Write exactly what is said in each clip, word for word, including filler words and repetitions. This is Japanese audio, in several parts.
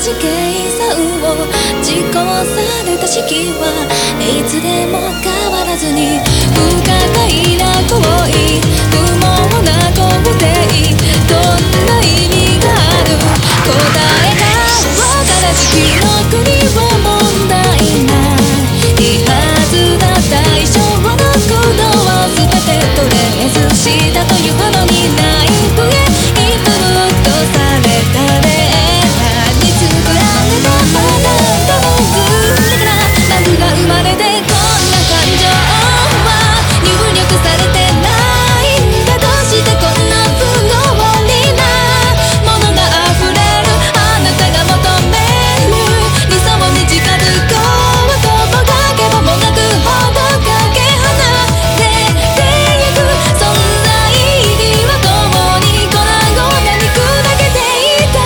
じ計算を実行された式はいつでも変わらずに不可解な行為不毛な肯定どんな意味がある答えがわからず記憶には問題ないはずだ対象のことを全てトレースしたというほどにナイフへインプットされたデータに作られたパターンとの図だから僕が生まれてこんな感情は入力されてないんだどうしてこんな不合理なものが溢れるあなたが求める理想に近づこうともがけばもがくほどかけ離れてゆく存在意義は共に粉々に砕けていた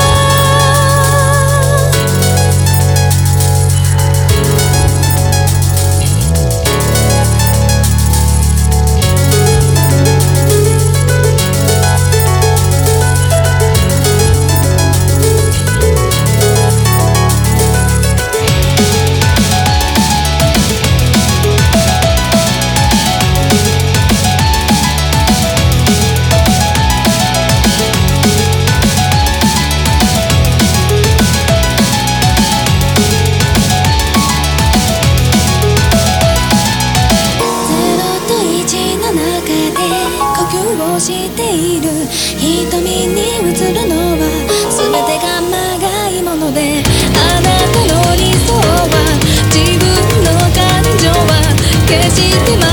をしている瞳に映るのは全てがまがいものであなたの理想は自分の感情は決して